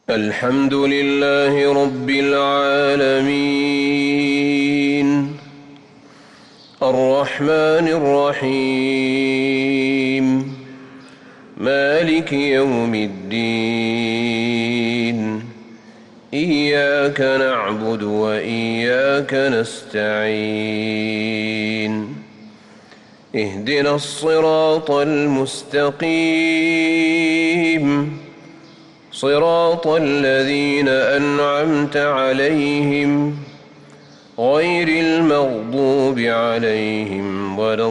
الحمد لله رب العالمين الرحمن الرحيم مالك يوم الدين إياك نعبد وإياك نستعين اهدنا الصراط المستقيم صراط الذين أنعمت عليهم غير المغضوب عليهم ولا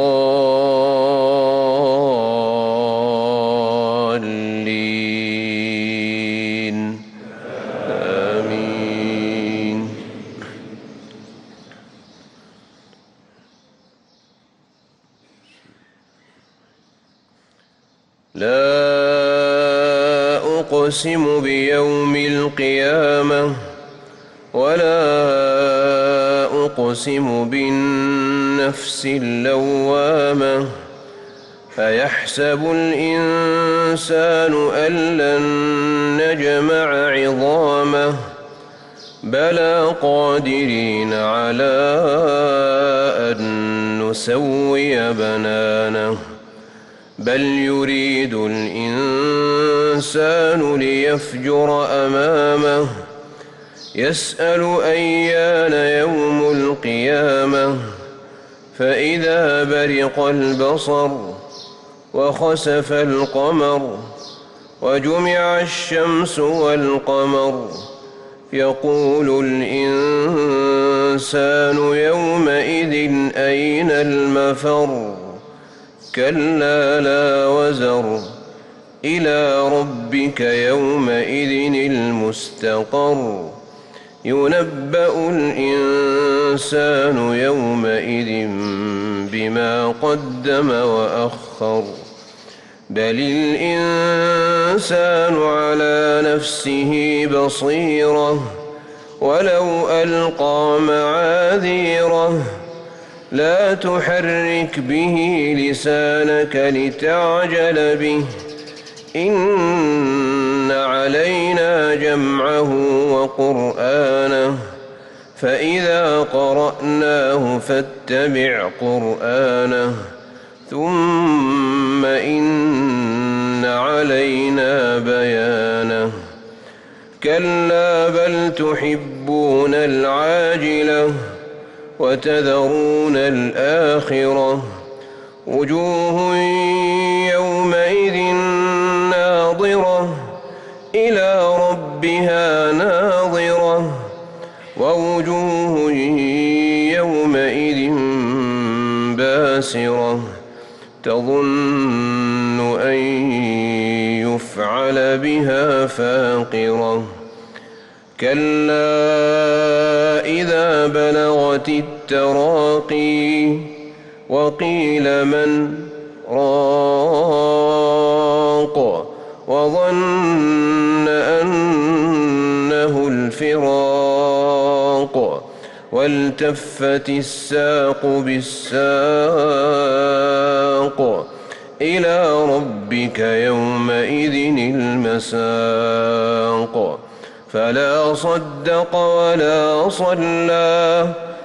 الضالين آمين. لا أقسم بيوم القيامة ولا أقسم بالنفس اللوامة أيحسب الإنسان أن لن نجمع عظامه بلى قادرين على أن نسوي بنانه بل يريد الإنسان ليفجر أمامه يسأل أيان يوم القيامة فإذا برق البصر وخسف القمر وجمع الشمس والقمر يقول الإنسان يومئذ أين المفر كلا لا وزر إلى ربك يومئذ المستقر ينبأ الإنسان يومئذ بما قدم وأخر بل الإنسان على نفسه بصيرة ولو ألقى معاذيره لا تحرك به لسانك لتعجل به إن علينا جمعه وقرآنه فإذا قرأناه فاتبع قرآنه ثم إن علينا بيانه كلا بل تحبون العاجلة وتذرون الآخرة وجوه يومئذ ناظرة إلى ربها ناظرة ووجوه يومئذ باسرة تظن أن يفعل بها فاقرة كلا إذا بلغت التراقي وقيل من راق وظن أنه الفراق والتفت الساق بالساق إلى ربك يومئذ المساق فلا صدق ولا صلى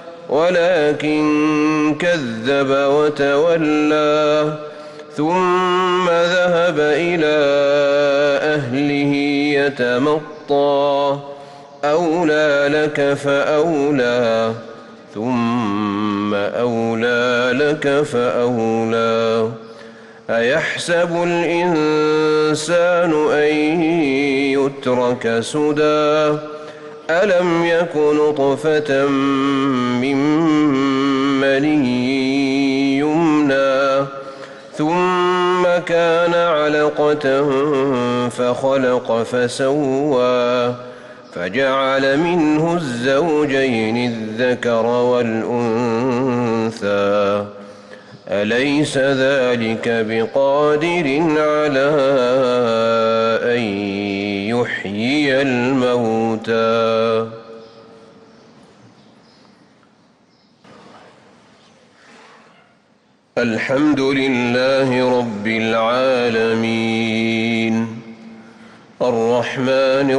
ولكن كذب وتولى ثم ذهب إلى أهله يتمطى أولى لك فأولى ثم أولى لك فأولى أيحسب الإنسان أن يترك سدى ألم يك نطفة من مني يمنى ثم كان علقة فخلق فسوى فجعل منه الزوجين الذكر والأنثى أليس ذلك بقادر على أن يحيي الموتى الحمد لله رب العالمين الرحمن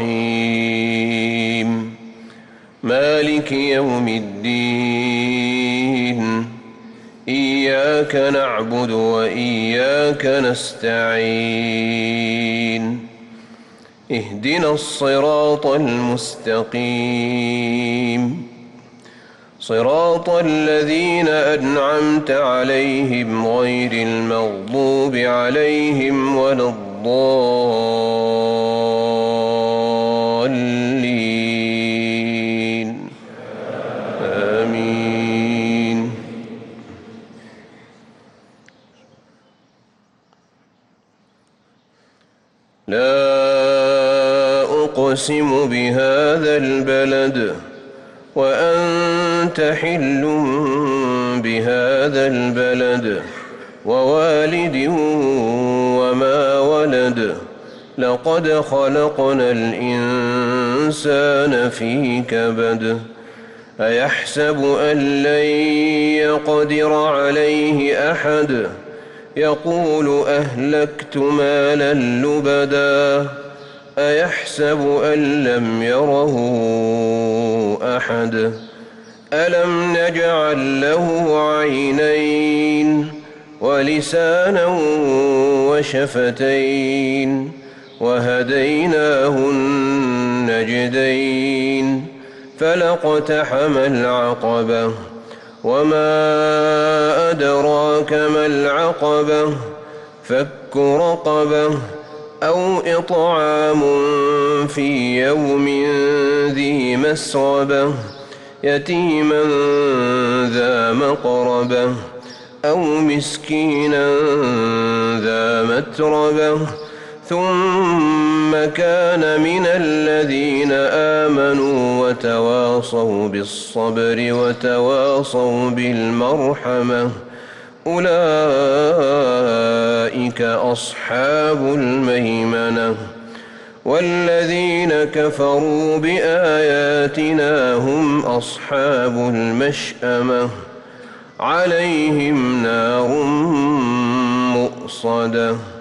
الرحيم مالك يوم الدين إياك نعبد وإياك نستعين اهدنا الصراط المستقيم صراط الذين أنعمت عليهم غير المغضوب عليهم ولا الضالين آمين. لا أقسم بهذا البلد وأنت حل بهذا البلد ووالد وما ولد لقد خلقنا الإنسان في كبد أيحسب أن لن يقدر عليه أحد يقول أهلكت مالا لبدا أيحسب أن لم يره أحد ألم نجعل له عينين ولسانا وشفتين وهديناه النجدين فلاقتحم العقبة وما أدراك ما العقبة فك رقبة أو إطعام في يوم ذي مسغبة يتيما ذا مقربة أو مسكينا ذا متربة ثم كان من الذين آمنوا وتواصوا بالصبر وتواصوا بالمرحمة أولئك أصحاب الميمنة والذين كفروا بآياتنا هم أصحاب المشأمة عليهم نار مؤصدة.